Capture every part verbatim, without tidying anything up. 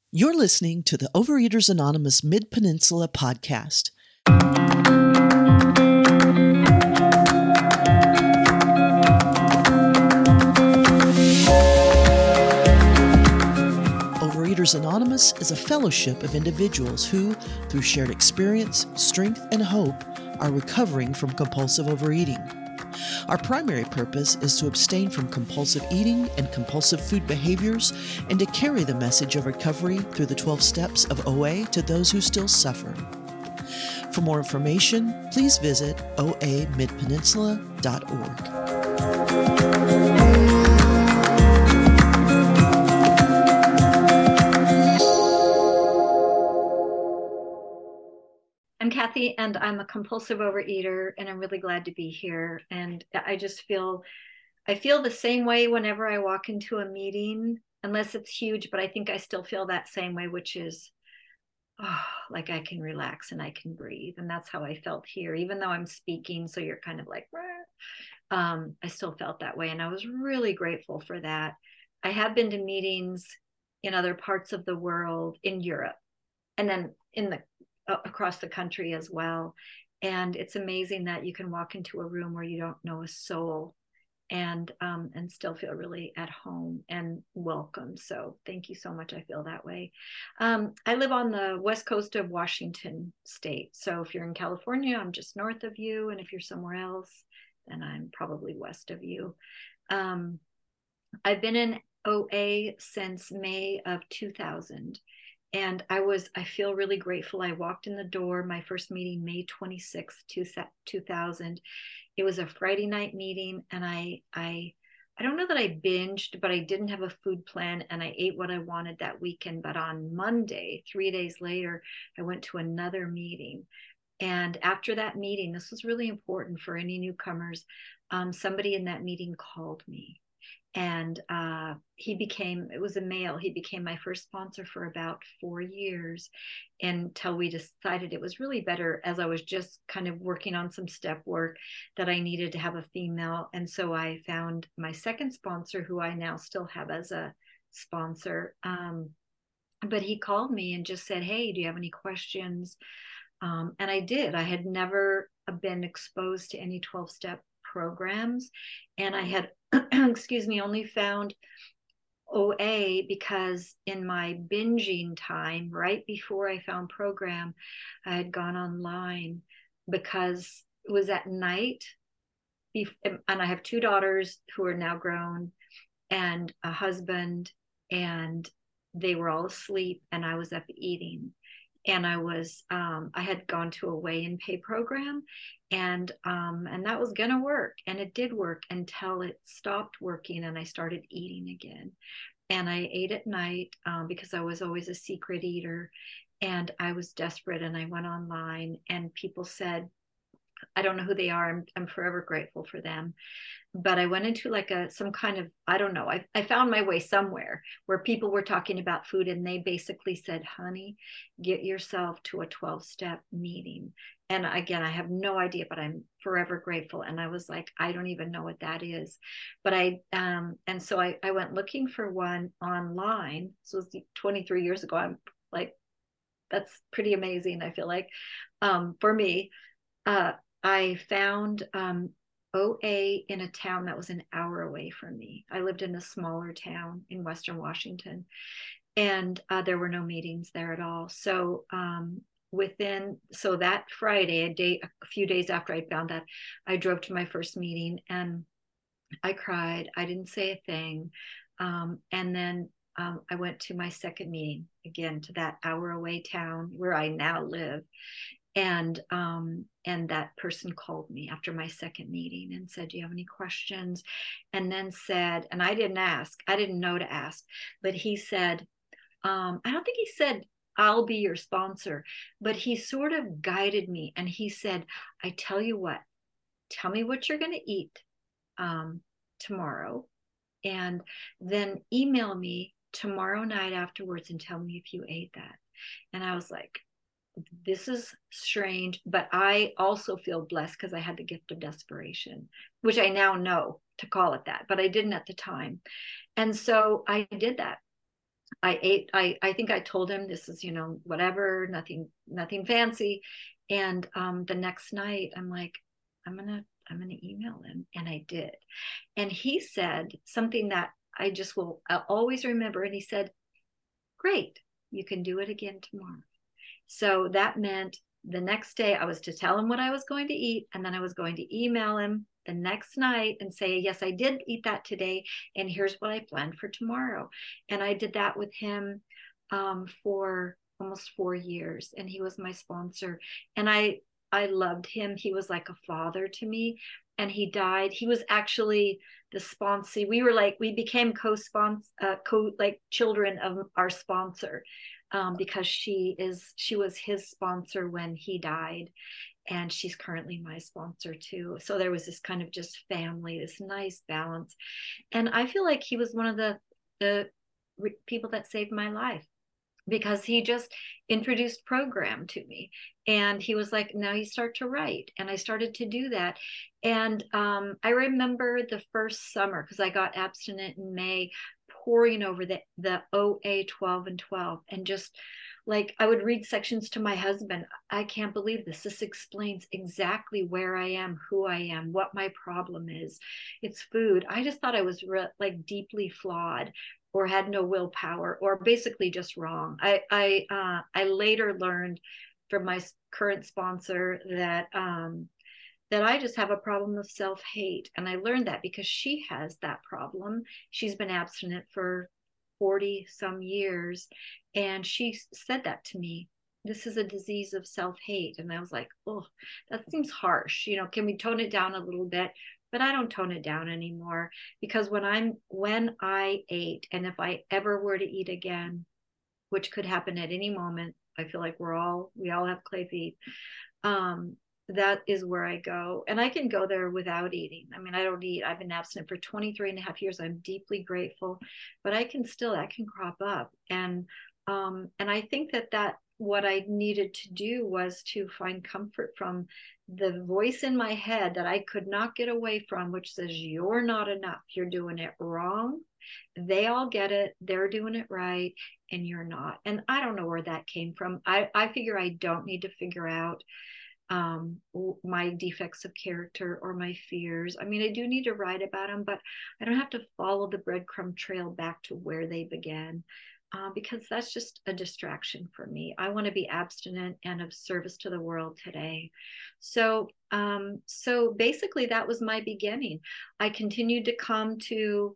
You're listening to the Overeaters Anonymous Mid-Peninsula podcast. Overeaters Anonymous is a fellowship of individuals who, through shared experience, strength, and hope, are recovering from compulsive overeating. Our primary purpose is to abstain from compulsive eating and compulsive food behaviors and to carry the message of recovery through the twelve steps of O A to those who still suffer. For more information, please visit o a mid peninsula dot org. I'm Kathy, and I'm a compulsive overeater, and I'm really glad to be here. And I just feel, I feel the same way whenever I walk into a meeting, unless it's huge, but I think I still feel that same way, which is, oh, like I can relax and I can breathe. And that's how I felt here, even though I'm speaking. So you're kind of like, um, I still felt that way. And I was really grateful for that. I have been to meetings in other parts of the world, in Europe, and then in the across the country as well. And it's amazing that you can walk into a room where you don't know a soul and um, and still feel really at home and welcome. So thank you so much. I feel that way. Um, I live on the west coast of Washington state. So if you're in California, I'm just north of you. And if you're somewhere else, then I'm probably west of you. Um, I've been in O A since May of two thousand. And I was, I feel really grateful. I walked in the door, my first meeting, May twenty-sixth, two thousand. It was a Friday night meeting. And I, I, I don't know that I binged, but I didn't have a food plan and I ate what I wanted that weekend. But on Monday, three days later, I went to another meeting. And after that meeting, this was really important for any newcomers. Um, somebody in that meeting called me. And uh, he became, it was a male, he became my first sponsor for about four years until we decided it was really better, as I was just kind of working on some step work, that I needed to have a female. And so I found my second sponsor, who I now still have as a sponsor. Um, but he called me and just said, hey, do you have any questions? Um, and I did. I had never been exposed to any twelve-step programs. And I had, excuse me, only found O A because in my binging time, right before I found program, I had gone online because it was at night. And I have two daughters who are now grown and a husband, and they were all asleep and I was up eating. And I was, um, I had gone to a weigh and pay program, and um, and that was gonna work, and it did work until it stopped working, and I started eating again. And I ate at night um, because I was always a secret eater, and I was desperate, and I went online, and people said, I don't know who they are. I'm, I'm forever grateful for them. But I went into like a, some kind of, I don't know, I, I found my way somewhere where people were talking about food, and they basically said, honey, get yourself to a twelve step meeting. And again, I have no idea, but I'm forever grateful. And I was like, I don't even know what that is. But I, um, and so I, I went looking for one online. So it was twenty-three years ago. I'm like, that's pretty amazing. I feel like um, for me, uh, I found um, O A in a town that was an hour away from me. I lived in a smaller town in Western Washington, and uh, there were no meetings there at all. So um, within, so that Friday, a day, a few days after I found that, I drove to my first meeting and I cried. I didn't say a thing. Um, and then um, I went to my second meeting, again, to that hour away town where I now live. And um, and that person called me after my second meeting and said, do you have any questions? And then said, and I didn't ask, I didn't know to ask, but he said, um, I don't think he said, I'll be your sponsor, but he sort of guided me. And he said, I tell you what, tell me what you're going to eat um, tomorrow. And then email me tomorrow night afterwards and tell me if you ate that. And I was like, this is strange, but I also feel blessed because I had the gift of desperation, which I now know to call it that, but I didn't at the time. And so I did that. I ate, I, I think I told him this is, you know, whatever, nothing, nothing fancy. And um, the next night I'm like, I'm gonna, I'm gonna email him. And I did. And he said something that I just will I'll always remember. And he said, great, you can do it again tomorrow. So that meant the next day I was to tell him what I was going to eat, and then I was going to email him the next night and say, yes, I did eat that today, and here's what I planned for tomorrow. And I did that with him um, for almost four years, and he was my sponsor. And I I loved him. He was like a father to me, and he died. He was actually the sponsee. We were like, we became co-sponsor, uh, co like children of our sponsor, um, because she is she was his sponsor when he died, and she's currently my sponsor too. So there was this kind of just family, this nice balance, and I feel like he was one of the the people that saved my life, because he just introduced program to me, and he was like, now you start to write. And I started to do that. And um, I remember the first summer, because I got abstinent in May, poring over the the O A twelve and twelve, and just like I would read sections to my husband. I can't believe this this explains exactly where I am, who I am, what my problem is. It's food. I just thought I was re- like deeply flawed, or had no willpower, or basically just wrong. I I uh, I later learned from my current sponsor that um, that I just have a problem of self-hate, and I learned that because she has that problem. She's been abstinent for forty some years, and she said that to me. This is a disease of self-hate, and I was like, oh, that seems harsh. You know, can we tone it down a little bit? But I don't tone it down anymore, because when I'm when I ate, and if I ever were to eat again, which could happen at any moment, I feel like we're all we all have clay feet. Um, that is where I go, and I can go there without eating. I mean, I don't eat. I've been abstinent for twenty-three and a half years. I'm deeply grateful, but I can still that can crop up, and um, and I think that that what I needed to do was to find comfort from the voice in my head that I could not get away from, which says, you're not enough. You're doing it wrong. They all get it. They're doing it right, and you're not. And I don't know where that came from. I, I figure I don't need to figure out um, my defects of character or my fears. I mean, I do need to write about them, but I don't have to follow the breadcrumb trail back to where they began. Uh, because that's just a distraction for me. I want to be abstinent and of service to the world today. So, um, so basically, that was my beginning. I continued to come to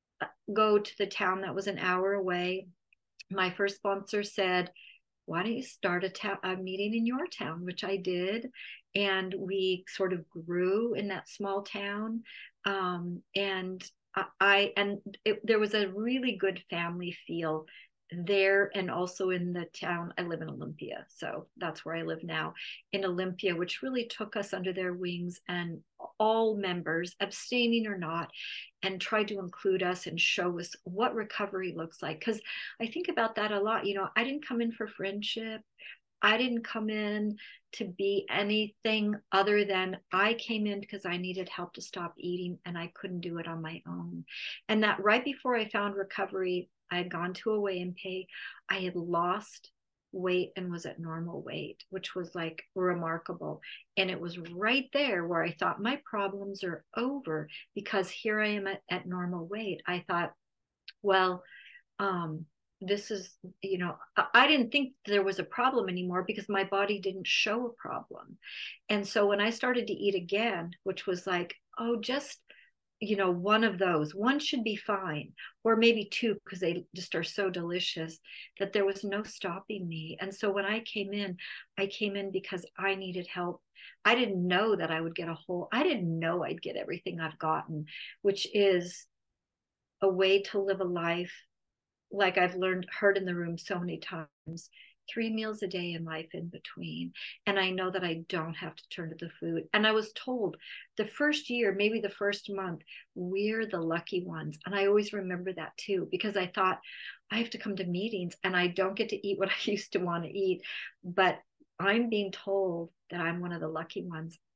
go to the town that was an hour away. My first sponsor said, why don't you start a, ta- a meeting in your town, which I did. And we sort of grew in that small town. Um, and I, and it, there was a really good family feel there, and also in the town. I live in Olympia, so that's where I live now, in Olympia, which really took us under their wings, and all members, abstaining or not, and tried to include us and show us what recovery looks like. Because I think about that a lot. You know, I didn't come in for friendship. I didn't come in to be anything other than I came in because I needed help to stop eating, and I couldn't do it on my own. And that right before I found recovery, I had gone to a weigh and pay. I had lost weight and was at normal weight, which was like remarkable. And it was right there where I thought my problems are over, because here I am at, at normal weight. I thought, well, um, this is, you know, I didn't think there was a problem anymore because my body didn't show a problem. And so when I started to eat again, which was like, oh, just you know, one of those, one should be fine, or maybe two, because they just are so delicious, that there was no stopping me. And so when I came in, I came in because I needed help. I didn't know that I would get a whole, I didn't know I'd get everything I've gotten, which is a way to live a life like I've learned, heard in the room so many times, three meals a day and life in between. And I know that I don't have to turn to the food. And I was told the first year, maybe the first month, we're the lucky ones. And I always remember that too, because I thought I have to come to meetings and I don't get to eat what I used to want to eat. But I'm being told that I'm one of the lucky ones.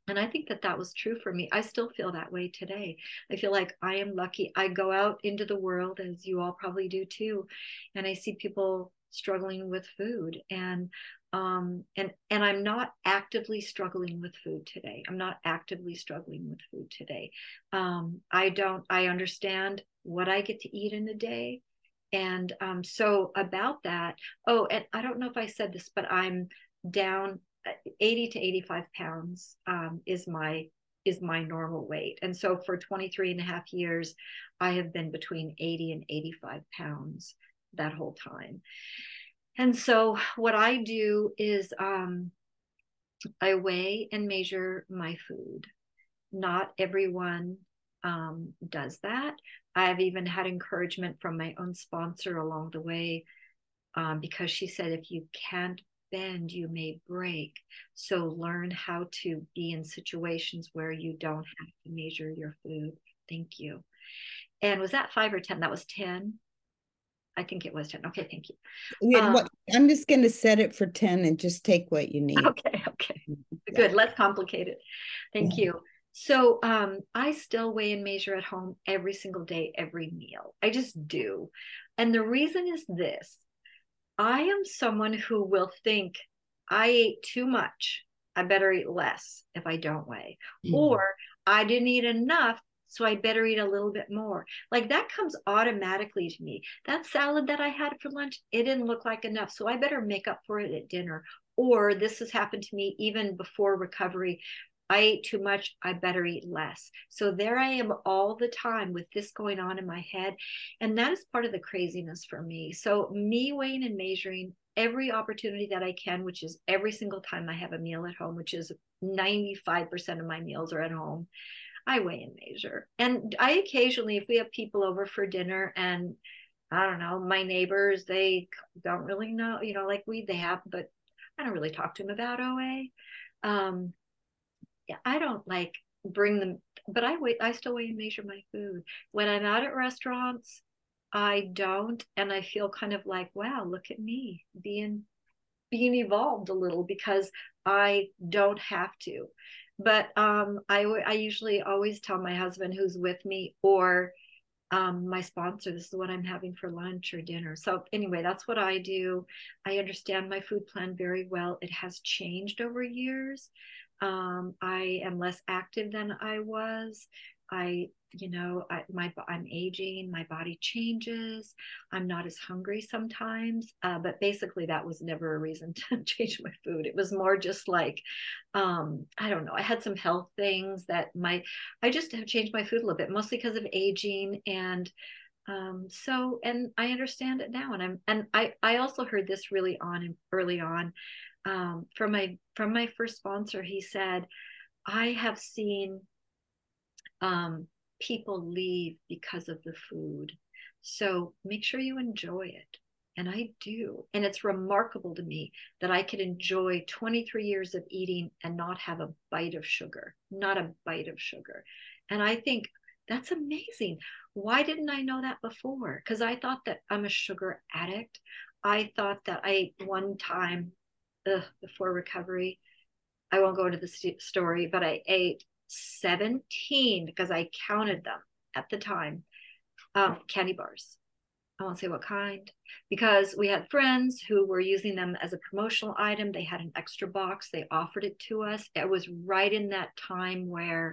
And I think that that was true for me. I still feel that way today. I feel like I am lucky. I go out into the world, as you all probably do too, and I see people struggling with food. And um, and and I'm not actively struggling with food today. I'm not actively struggling with food today. Um, I don't. I understand what I get to eat in a day, and um, so about that. Oh, and I don't know if I said this, but I'm down eighty to eighty-five pounds um, is my is my normal weight. And so for twenty-three and a half years, I have been between eighty and eighty-five pounds that whole time. And so what I do is um, I weigh and measure my food. Not everyone um, does that. I've even had encouragement from my own sponsor along the way, um, because she said, if you can't bend, you may break. So learn how to be in situations where you don't have to measure your food. Thank you. And was that five or ten? That was ten. I think it was ten. Okay, thank you. Yeah, um, I'm just going to set it for ten and just take what you need. Okay, okay. Good, less complicated. Thank yeah. you. So um, I still weigh and measure at home every single day, every meal. I just do. And the reason is this. I am someone who will think I ate too much. I better eat less if I don't weigh. Mm-hmm. Or I didn't eat enough, so I better eat a little bit more. Like that comes automatically to me. That salad that I had for lunch, it didn't look like enough, so I better make up for it at dinner. Or this has happened to me even before recovery. I ate too much, I better eat less. So there I am all the time with this going on in my head. And that is part of the craziness for me. So me weighing and measuring every opportunity that I can, which is every single time I have a meal at home, which is ninety-five percent of my meals are at home, I weigh and measure. And I occasionally, if we have people over for dinner and I don't know, my neighbors, they don't really know, you know, like we, they have, but I don't really talk to them about O A. Um, I don't like bring them, but I wait, I still weigh and measure my food. When I'm out at restaurants, I don't, and I feel kind of like, wow, look at me being being evolved a little because I don't have to. But um, I I usually always tell my husband who's with me or um, my sponsor, this is what I'm having for lunch or dinner. So anyway, that's what I do. I understand my food plan very well. It has changed over years. Um, I am less active than I was. I, you know, I, my, I'm aging, my body changes. I'm not as hungry sometimes, uh, but basically that was never a reason to change my food. It was more just like, um, I don't know. I had some health things that my, I just have changed my food a little bit, mostly because of aging. And um, so, and I understand it now. And I'm, and I, I also heard this really on early on. Um, from my from my first sponsor, he said, I have seen um, people leave because of the food. So make sure you enjoy it. And I do. And it's remarkable to me that I could enjoy twenty-three years of eating and not have a bite of sugar, not a bite of sugar. And I think that's amazing. Why didn't I know that before? Because I thought that I'm a sugar addict. I thought that I ate one time Ugh, before recovery. I won't go into the st- story, but I ate seventeen because I counted them at the time, um, candy bars. I won't say what kind, because we had friends who were using them as a promotional item. They had an extra box. They offered it to us. It was right in that time where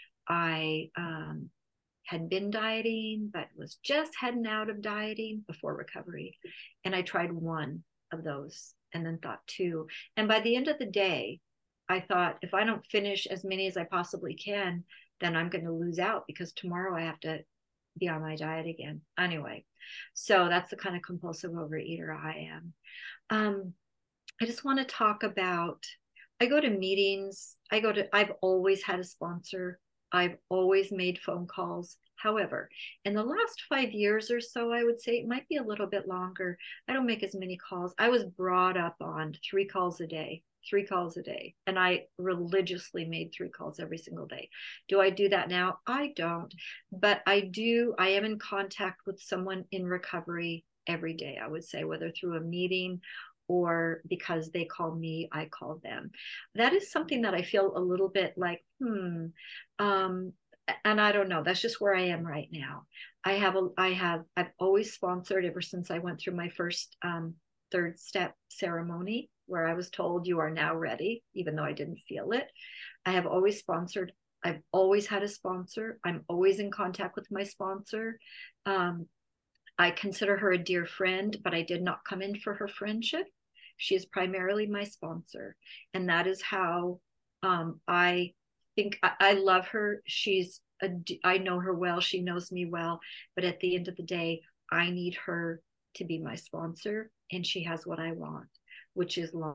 I um, had been dieting, but was just heading out of dieting before recovery. And I tried one of those and then thought two. And by the end of the day, I thought, if I don't finish as many as I possibly can, then I'm going to lose out because tomorrow I have to be on my diet again. Anyway, so that's the kind of compulsive overeater I am. Um, I just want to talk about, I go to meetings. I go to, I've always had a sponsor. I've always made phone calls. However, in the last five years or so, I would say it might be a little bit longer. I don't make as many calls. I was brought up on three calls a day, three calls a day. And I religiously made three calls every single day. Do I do that now? I don't. But I do, I am in contact with someone in recovery every day, I would say, whether through a meeting or because they call me, I call them. That is something that I feel a little bit like, hmm, um, and I don't know, that's just where I am right now. I have, a, I have, I've always sponsored ever since I went through my first um, third step ceremony, where I was told you are now ready, even though I didn't feel it. I have always sponsored. I've always had a sponsor. I'm always in contact with my sponsor. Um, I consider her a dear friend, but I did not come in for her friendship. She is primarily my sponsor. And that is how um, I think I, I love her. She's, a, I know her well. She knows me well. But at the end of the day, I need her to be my sponsor. And she has what I want, which is long.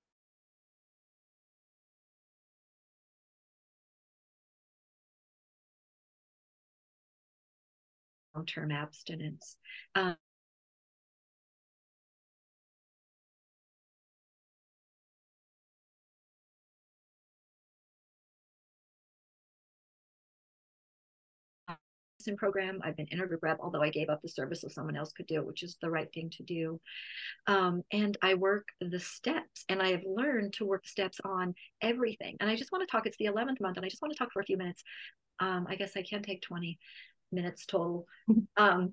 Long-term abstinence. Um, program. I've been intergroup rep, although I gave up the service so someone else could do it, which is the right thing to do. Um, and I work the steps, and I have learned to work steps on everything. And I just want to talk, it's the eleventh month, and I just want to talk for a few minutes. Um, I guess I can take twenty minutes total. Um,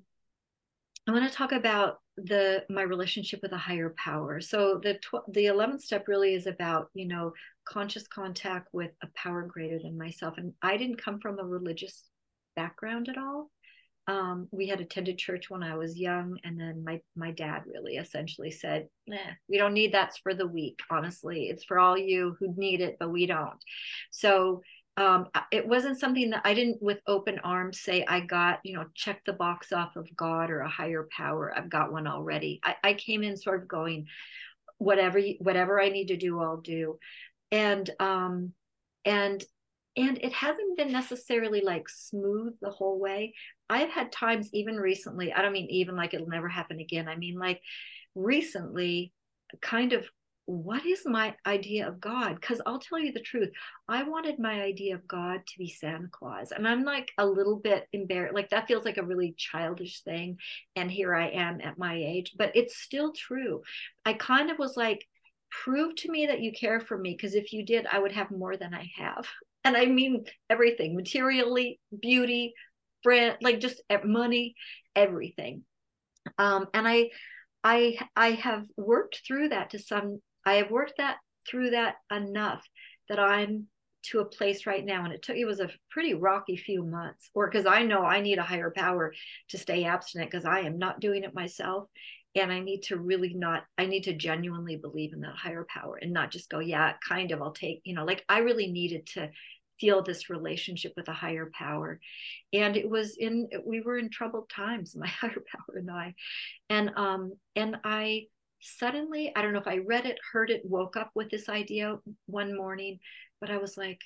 I want to talk about the my relationship with a higher power. So the the eleventh step really is about, you know, conscious contact with a power greater than myself. And I didn't come from a religious background at all. Um, we had attended church when I was young, and then my my dad really essentially said, "Nah, we don't need that's for the weak. Honestly, it's for all you who need it, but we don't." So um, it wasn't something that I didn't, with open arms, say I got, you know, check the box off of God or a higher power. I've got one already. I, I came in sort of going, whatever whatever I need to do, I'll do, and um, and and it hasn't been necessarily like smooth the whole way. I've had times even recently, I don't mean even like it'll never happen again. I mean like recently, kind of, what is my idea of God? Because I'll tell you the truth. I wanted my idea of God to be Santa Claus. And I'm like a little bit embarrassed. Like that feels like a really childish thing. And here I am at my age, but it's still true. I kind of was like, prove to me that you care for me, because if you did, I would have more than I have. And I mean everything, materially, beauty, friend, like just money, everything. Um, and I, I, I have worked through that to some. I have worked that through that enough that I'm to a place right now, and it took it was a pretty rocky few months, or because I know I need a higher power to stay abstinent, because I am not doing it myself. And I need to really not, I need to genuinely believe in that higher power and not just go, yeah, kind of, I'll take, you know, like I really needed to feel this relationship with a higher power. And it was in, we were in troubled times, my higher power and I. And, um, and I suddenly, I don't know if I read it, heard it, woke up with this idea one morning, but I was like,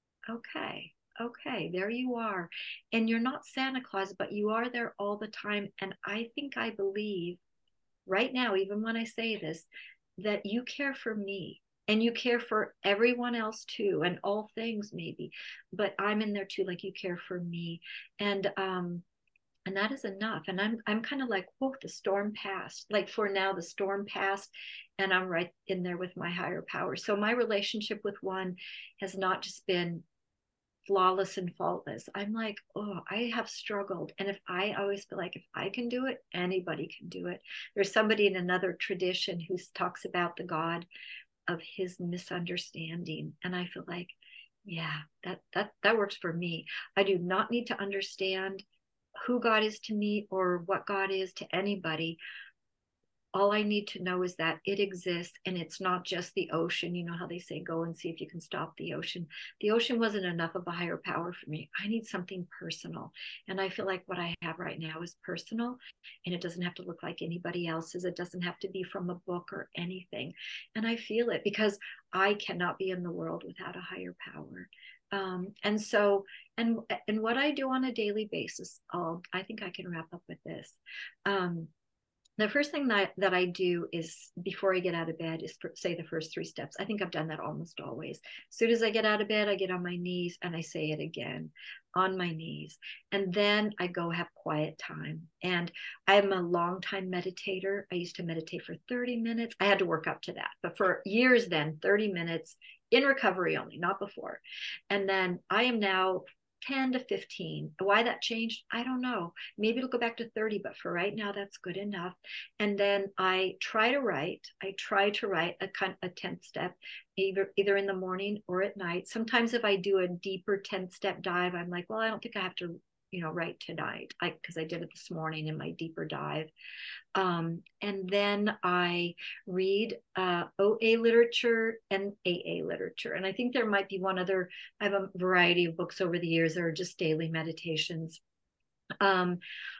okay, okay, there you are. And you're not Santa Claus, but you are there all the time. And I think I believe right now, even when I say this, that you care for me and you care for everyone else too, and all things maybe, but I'm in there too, like you care for me. And um and that is enough. And I'm I'm kind of like, whoa, the storm passed. Like for now, the storm passed, and I'm right in there with my higher power. So my relationship with one has not just been flawless and faultless. I'm like, oh, I have struggled. And if I always feel like if I can do it, anybody can do it. There's somebody in another tradition who talks about the God of his misunderstanding. And I feel like, yeah, that that that works for me. I do not need to understand who God is to me or what God is to anybody. All I need to know is that it exists, and it's not just the ocean. You know how they say, go and see if you can stop the ocean. The ocean wasn't enough of a higher power for me. I need something personal. And I feel like what I have right now is personal, and it doesn't have to look like anybody else's. It doesn't have to be from a book or anything. And I feel it because I cannot be in the world without a higher power. Um, and so, and and what I do on a daily basis, I'll, I think I can wrap up with this. Um, The first thing that, that I do is before I get out of bed is say the first three steps. I think I've done that almost always. As soon as I get out of bed, I get on my knees and I say it again, on my knees. And then I go have quiet time. And I'm a long time meditator. I used to meditate for thirty minutes. I had to work up to that. But for years then, thirty minutes in recovery only, not before. And then I am now ten to fifteen. Why that changed, I don't know. Maybe it'll go back to thirty, but for right now, that's good enough. And then I try to write. I try to write a kind a tenth step, either either in the morning or at night. Sometimes if I do a deeper tenth step dive, I'm like, well, I don't think I have to, you know, write tonight, like because I did it this morning in my deeper dive. Um, and then I read uh, O A literature and A A literature. And I think there might be one other, I have a variety of books over the years that are just daily meditations. Um,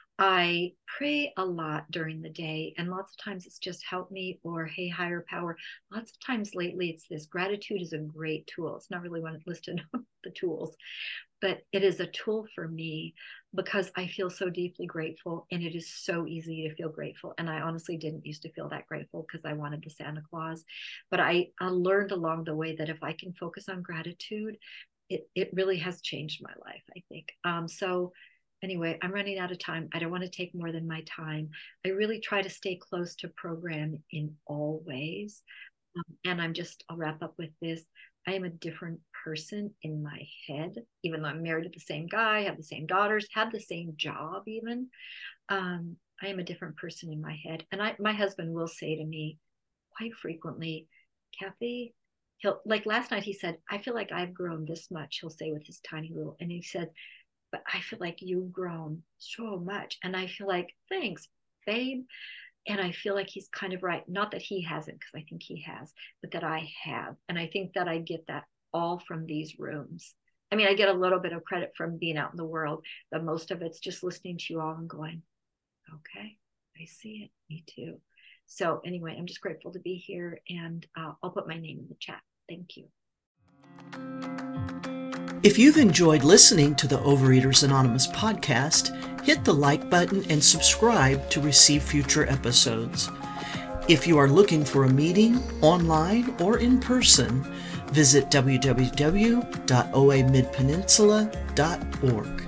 I pray a lot during the day, and lots of times it's just help me or hey, higher power. Lots of times lately it's this. Gratitude is a great tool. It's not really one listed on the tools, but it is a tool for me because I feel so deeply grateful, and it is so easy to feel grateful. And I honestly didn't used to feel that grateful because I wanted the Santa Claus, but I, I learned along the way that if I can focus on gratitude, it, it really has changed my life, I think. Um, so anyway, I'm running out of time. I don't want to take more than my time. I really try to stay close to program in all ways. Um, and I'm just, I'll wrap up with this. I am a different person in my head, even though I'm married to the same guy, have the same daughters, have the same job even. Um, I am a different person in my head. And I, my husband will say to me quite frequently, Kathy, he'll, like last night he said, I feel like I've grown this much, he'll say with his tiny little, and he said, but I feel like you've grown so much. And I feel like, thanks, babe. And I feel like he's kind of right. Not that he hasn't, because I think he has, but that I have. And I think that I get that all from these rooms. I mean, I get a little bit of credit from being out in the world, but most of it's just listening to you all and going, okay, I see it. Me too. So anyway, I'm just grateful to be here, and uh, I'll put my name in the chat. Thank you. If you've enjoyed listening to the Overeaters Anonymous podcast, hit the like button and subscribe to receive future episodes. If you are looking for a meeting, online or in person, visit w w w dot o a mid peninsula dot org.